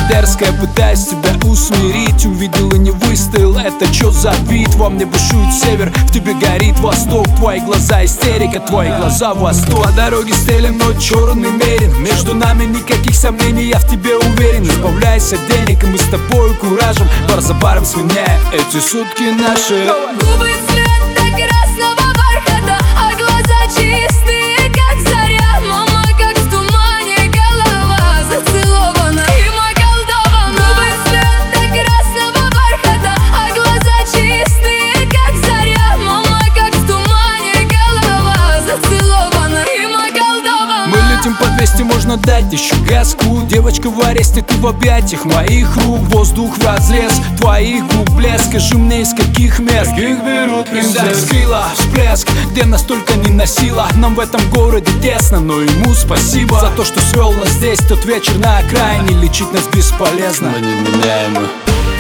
дерзкая, пытаясь тебя усмирить. Увидел и не выстоял, это чё за вид? Во мне бушует север, в тебе горит восток. Твои глаза истерика, твои глаза восторг. По дороге стелем, но черный мерин. Между нами никаких сомнений, я в тебе уверен. Избавляйся от денег, и мы с тобой куражем бар за баром сменяя эти сутки наши. Губы цвета красного бархата, а глаза чистые, как заря. Мама, как в тумане, голова зацелована и околдована. Губы цвета красного бархата, а глаза чистые, как заря. Мама, как в тумане, голова зацелована и околдована. Мы летим по 200, можно дать еще газку. Девочка в аресте, ты в объятиях моих рук. Воздух в разрез твоих губ, блеск. Скажи мне, из каких мест их берут пиздец. Скилла, всплеск, где настолько не носила. Нам в этом городе тесно, но ему спасибо за то, что свел нас здесь. Тот вечер на окраине, лечить нас бесполезно. Мы неменяемы.